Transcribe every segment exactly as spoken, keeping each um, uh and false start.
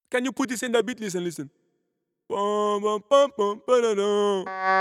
Can you put this in the beat? Listen, listen. Bum, bum, bum, bum, ba-da-dum.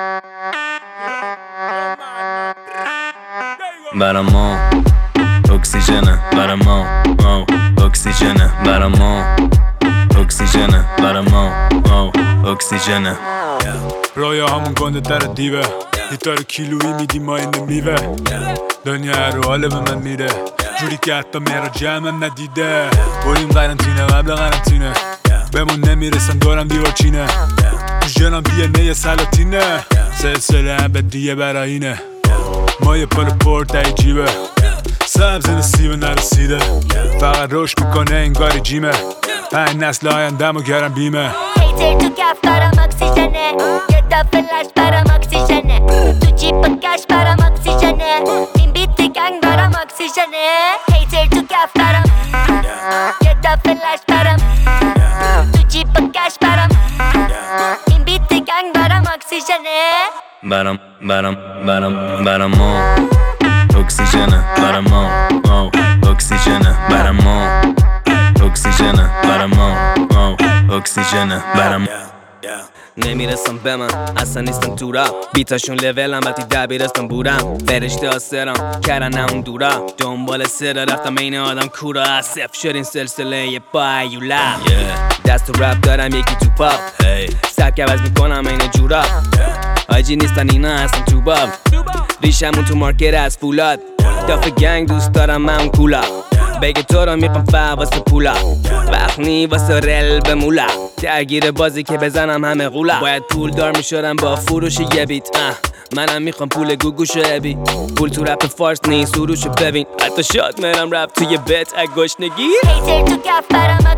برامون اکسیژنه برامون اکسیژنه برامون اکسیژنه برامون اکسیژنه رویا همون گنده در دیوه لیتر کیلویی میدی ما این میوه دنیا رو حاله به من میره جوری که حتی میرا جمعم ندیده بریم قرنطینه قبل قرنطینه بمون نمیرسن دورم دیوار چینه تو جنم دیه نه سلاطینه سلسله ابدیه براینه ما یه پل پورت ای جیبه سبز نصیبه نرسیده فقط رشد میکنه انگاری جیمه پنج نسل آیندم و گرم بیمه هیتر تو کف برام اکسیژنه یه تا فلش برام اکسیژنه تو جیب کش برام اکسیژنه این بیت گنگ برام اکسیژنه هیتر تو کف برام یه تا فلش برام تو جیب کش برام این بیت گنگ برام اکسیژنه برام برام برام برامون اکسیژنه برامون اکسیژنه برامون اکسیژنه برامون اکسیژنه برامون نمیرسم به من اصلا نیستم تو را بیتاشون لولم وقتی دبیرستان بودم فرشته آسرم کردن اون دورا دنبال سر رفتم این آدم کورا صفر شد این سلسله یه بایولا دست تو رپ دارم یکی تو پاپ سبک عوض میکنم این جورا آجی نیستن اینا هستم تو باب ریشمون تو مارکت از فولاد داف گنگ دوست دارم من کولا بگه تو رو میخوام فا واسه پولا وقت نی واسه رل به مولا درگیر بازی که بزنم همه غولا باید پول دار میشدم با فروش یه بیت منم میخوام پول گوگوشو ابی پول تو رپ فارس نیست سروشو ببین حتی شاد میرم رپ توی بیت اگوشنگی هیتر تو کف برام